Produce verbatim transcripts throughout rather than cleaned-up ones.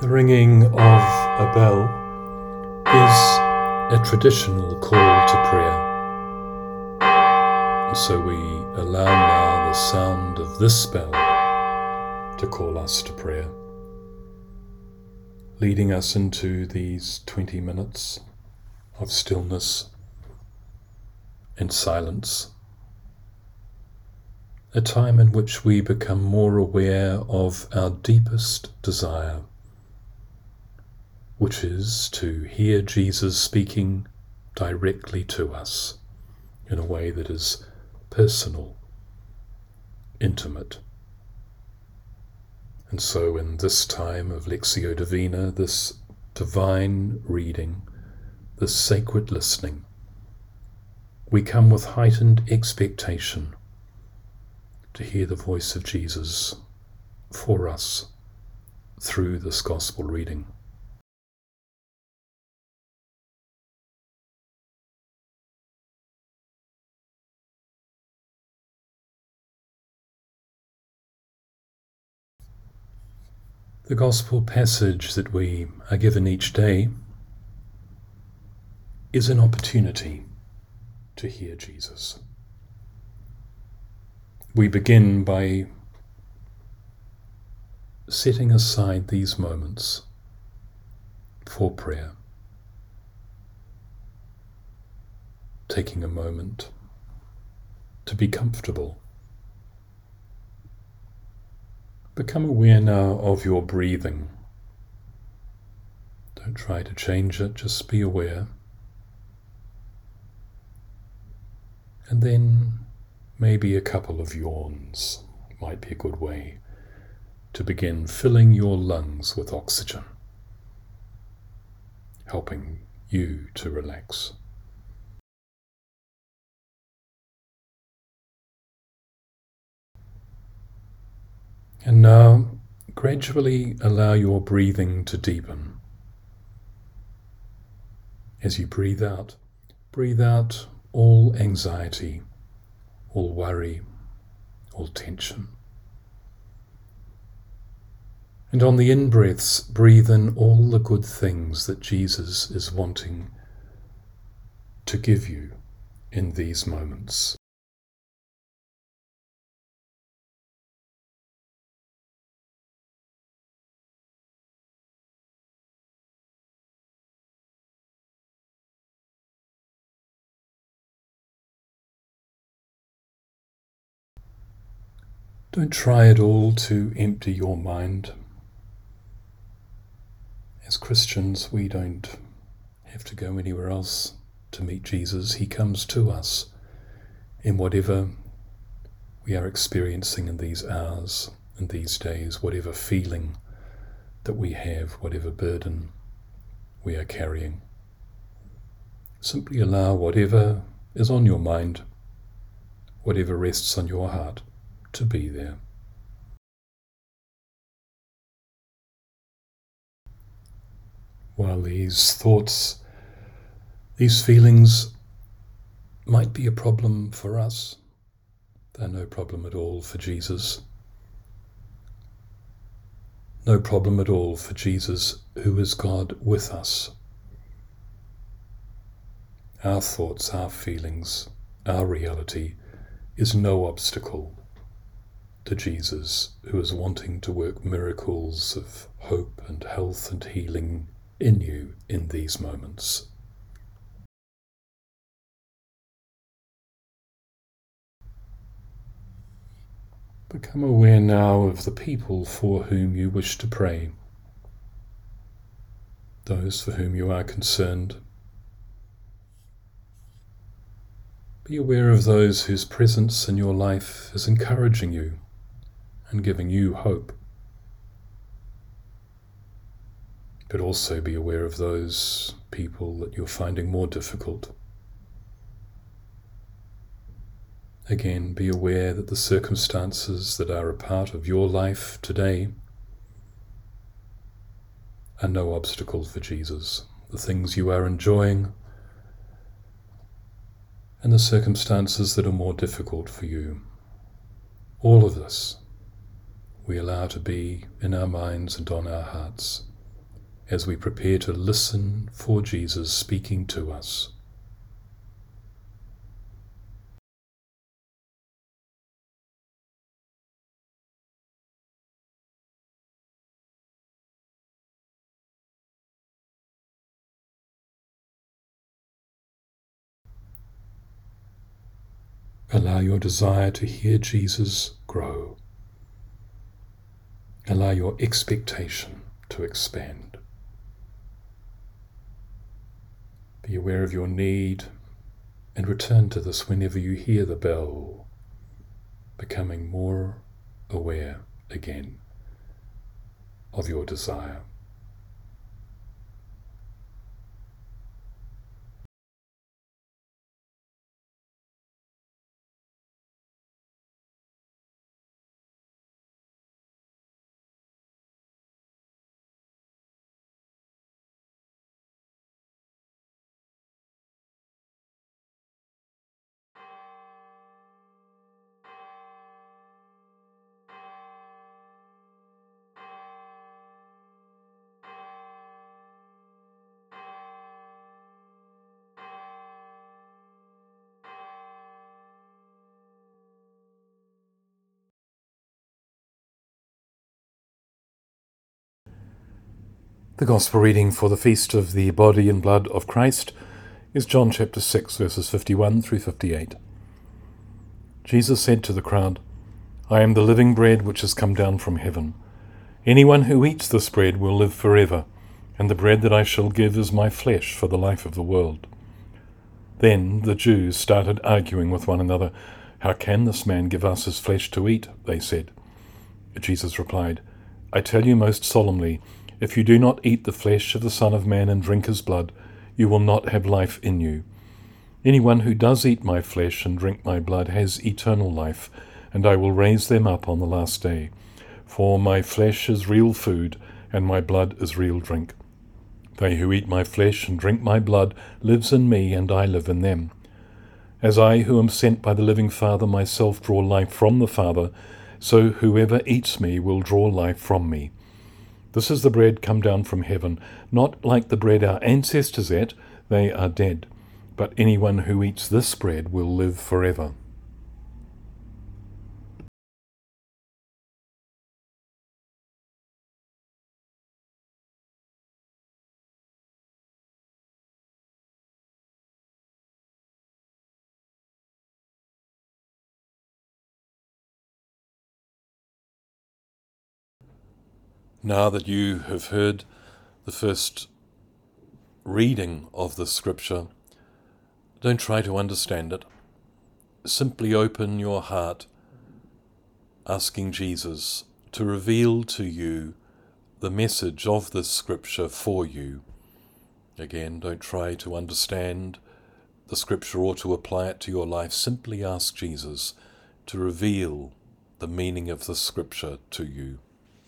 The ringing of a bell is a traditional call to prayer. And so we allow now the sound of this bell to call us to prayer, leading us into these twenty minutes of stillness and silence, a time in which we become more aware of our deepest desire, which is to hear Jesus speaking directly to us in a way that is personal, intimate. And so in this time of Lectio Divina, this divine reading, this sacred listening, we come with heightened expectation to hear the voice of Jesus for us through this gospel reading. The gospel passage that we are given each day is an opportunity to hear Jesus. We begin by setting aside these moments for prayer, taking a moment to be comfortable. Become aware now of your breathing. Don't try to change it, just be aware. And then maybe a couple of yawns might be a good way to begin filling your lungs with oxygen, helping you to relax. And now, gradually allow your breathing to deepen. As you breathe out, breathe out all anxiety, all worry, all tension. And on the in-breaths, breathe in all the good things that Jesus is wanting to give you in these moments. Don't try at all to empty your mind. As Christians, we don't have to go anywhere else to meet Jesus. He comes to us in whatever we are experiencing in these hours and these days, whatever feeling that we have, whatever burden we are carrying. Simply allow whatever is on your mind, whatever rests on your heart, to be there. While these thoughts, these feelings might be a problem for us, they're no problem at all for Jesus. No problem at all for Jesus, who is God with us. Our thoughts, our feelings, our reality is no obstacle to Jesus, who is wanting to work miracles of hope and health and healing in you in these moments. Become aware now of the people for whom you wish to pray, those for whom you are concerned. Be aware of those whose presence in your life is encouraging you and giving you hope. But also be aware of those people that you're finding more difficult. Again, be aware that the circumstances that are a part of your life today are no obstacle for Jesus. The things you are enjoying and the circumstances that are more difficult for you. All of this we allow to be in our minds and on our hearts as we prepare to listen for Jesus speaking to us. Allow your desire to hear Jesus grow. Allow your expectation to expand. Be aware of your need and return to this whenever you hear the bell, becoming more aware again of your desire. The Gospel reading for the feast of the body and blood of Christ is John chapter six, verses fifty-one through fifty-eight. Jesus said to the crowd, "I am the living bread which has come down from heaven. Anyone who eats this bread will live forever, and the bread that I shall give is my flesh for the life of the world." Then the Jews started arguing with one another. "How can this man give us his flesh to eat?" they said. Jesus replied, "I tell you most solemnly, if you do not eat the flesh of the Son of Man and drink his blood, you will not have life in you. Anyone who does eat my flesh and drink my blood has eternal life, and I will raise them up on the last day. For my flesh is real food, and my blood is real drink. They who eat my flesh and drink my blood lives in me, and I live in them. As I, who am sent by the living Father, myself draw life from the Father, so whoever eats me will draw life from me. This is the bread come down from heaven, not like the bread our ancestors ate, they are dead. But anyone who eats this bread will live forever." Now that you have heard the first reading of the scripture, don't try to understand it. Simply open your heart, asking Jesus to reveal to you the message of this scripture for you. Again, don't try to understand the scripture or to apply it to your life. Simply ask Jesus to reveal the meaning of the scripture to you.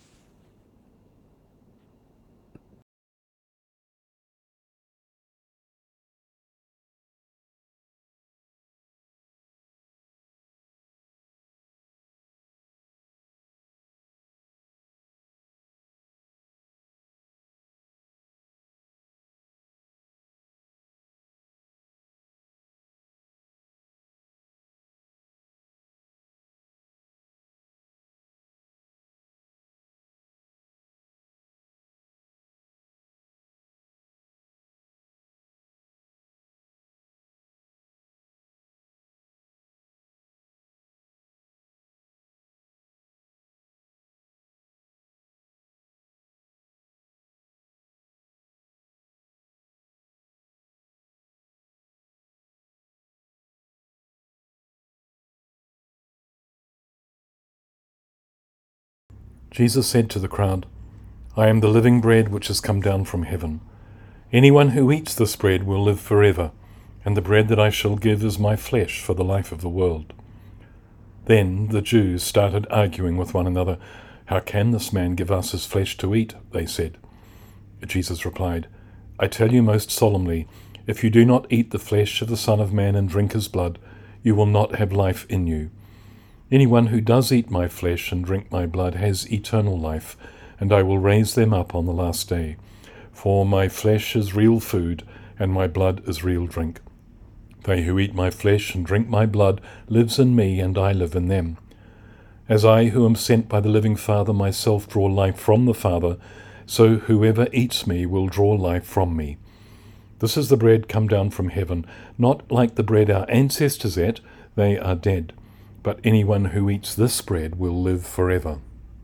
Jesus said to the crowd, "I am the living bread which has come down from heaven. Anyone who eats this bread will live forever, and the bread that I shall give is my flesh for the life of the world." Then the Jews started arguing with one another. "How can this man give us his flesh to eat?" they said. Jesus replied, "I tell you most solemnly, if you do not eat the flesh of the Son of Man and drink his blood, you will not have life in you. Anyone who does eat my flesh and drink my blood has eternal life, and I will raise them up on the last day. For my flesh is real food, and my blood is real drink. They who eat my flesh and drink my blood lives in me, and I live in them. As I, who am sent by the living Father, myself draw life from the Father, so whoever eats me will draw life from me. This is the bread come down from heaven, not like the bread our ancestors ate, they are dead. But anyone who eats this bread will live forever.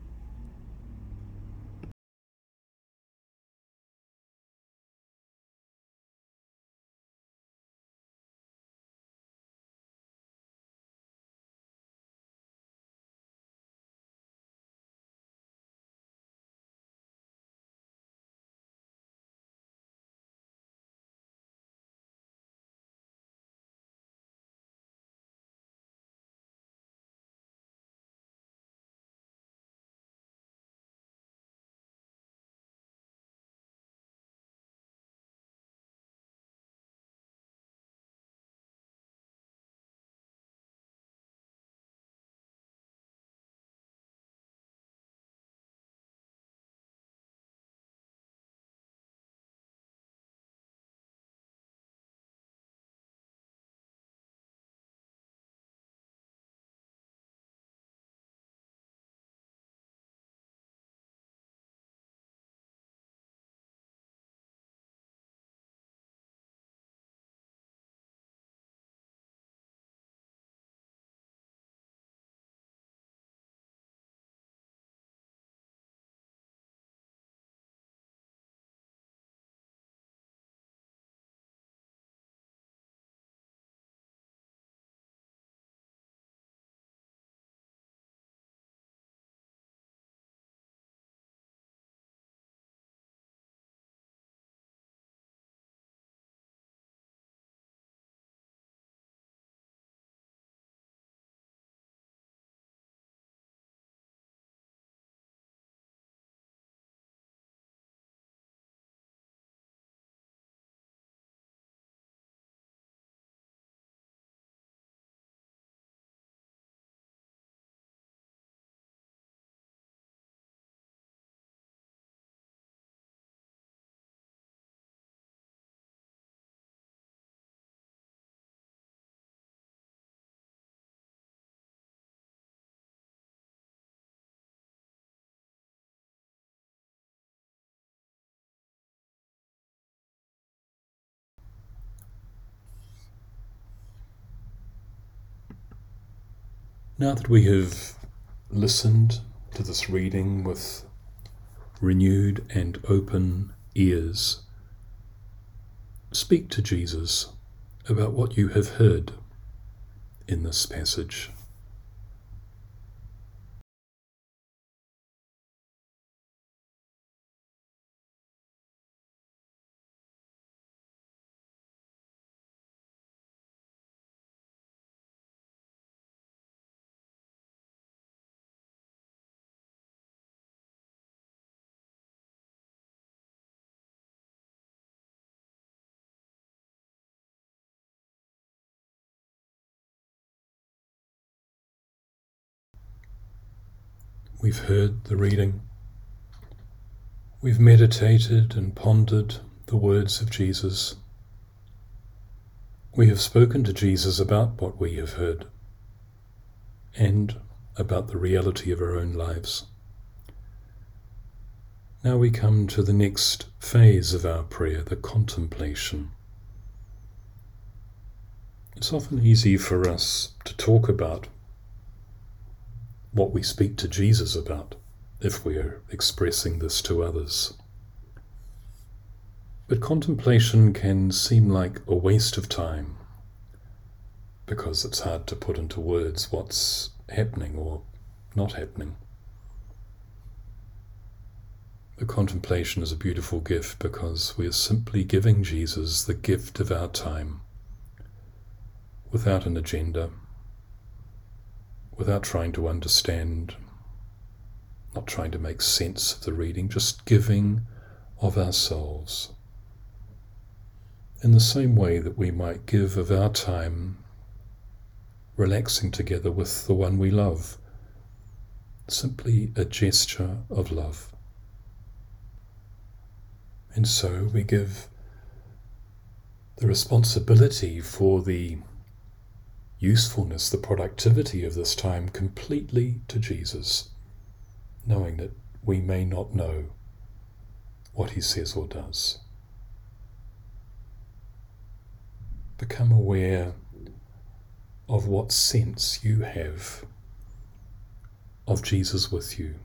Now that we have listened to this reading with renewed and open ears, speak to Jesus about what you have heard in this passage. We've heard the reading. We've meditated and pondered the words of Jesus. We have spoken to Jesus about what we have heard and about the reality of our own lives. Now we come to the next phase of our prayer, the contemplation. It's often easy for us to talk about what we speak to Jesus about if we are expressing this to others. But contemplation can seem like a waste of time because it's hard to put into words what's happening or not happening. The contemplation is a beautiful gift because we are simply giving Jesus the gift of our time without an agenda, without trying to understand, not trying to make sense of the reading, just giving of ourselves. In the same way that we might give of our time relaxing together with the one we love, simply a gesture of love. And so we give the responsibility for the usefulness, the productivity of this time completely to Jesus, knowing that we may not know what he says or does. Become aware of what sense you have of Jesus with you,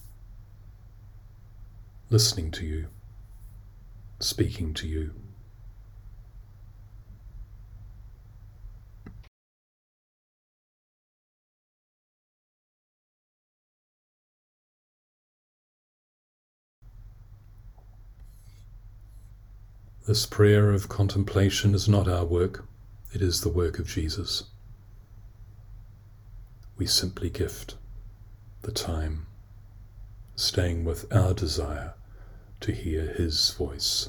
listening to you, speaking to you. This prayer of contemplation is not our work, it is the work of Jesus. We simply gift the time, staying with our desire to hear his voice.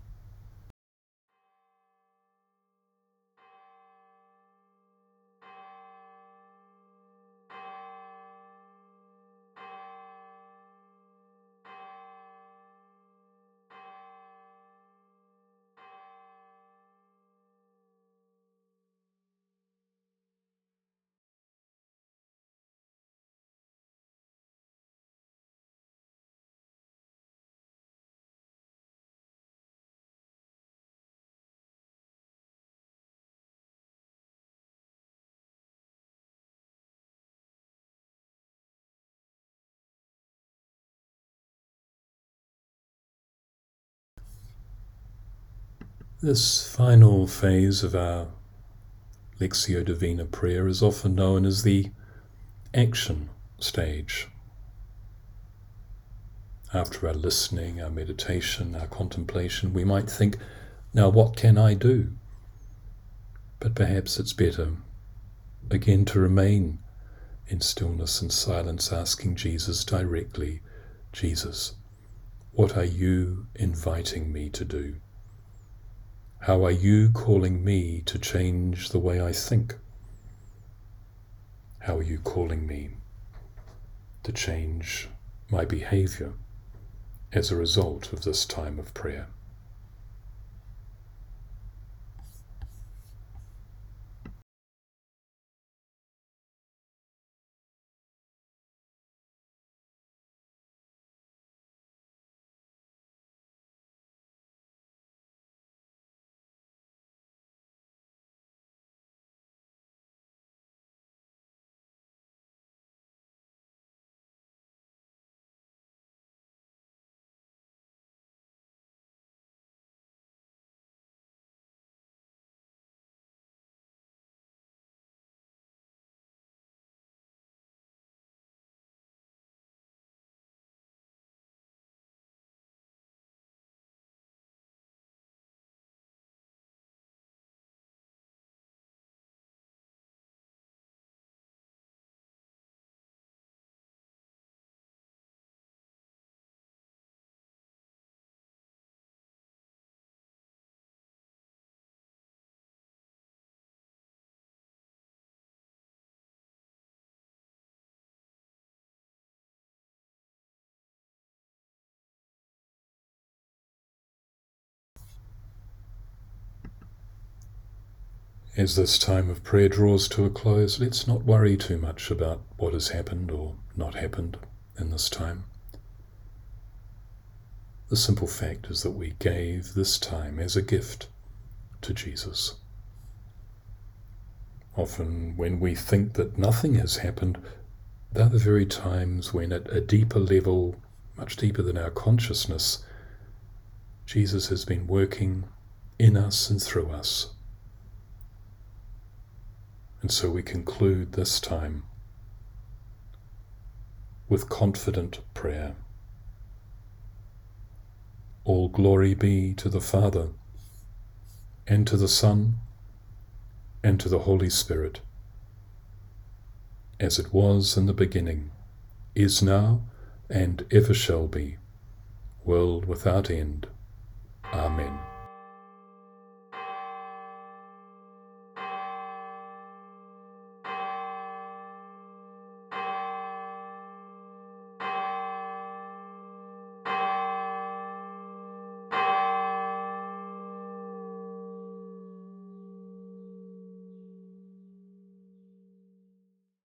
This final phase of our Lectio Divina prayer is often known as the action stage. After our listening, our meditation, our contemplation, we might think, now what can I do? But perhaps it's better, again, to remain in stillness and silence, asking Jesus directly, Jesus, what are you inviting me to do? How are you calling me to change the way I think? How are you calling me to change my behavior as a result of this time of prayer? As this time of prayer draws to a close, let's not worry too much about what has happened or not happened in this time. The simple fact is that we gave this time as a gift to Jesus. Often when we think that nothing has happened, they're the very times when at a deeper level, much deeper than our consciousness, Jesus has been working in us and through us. And so we conclude this time with confident prayer. All glory be to the Father, and to the Son, and to the Holy Spirit, as it was in the beginning, is now, and ever shall be, world without end. Amen.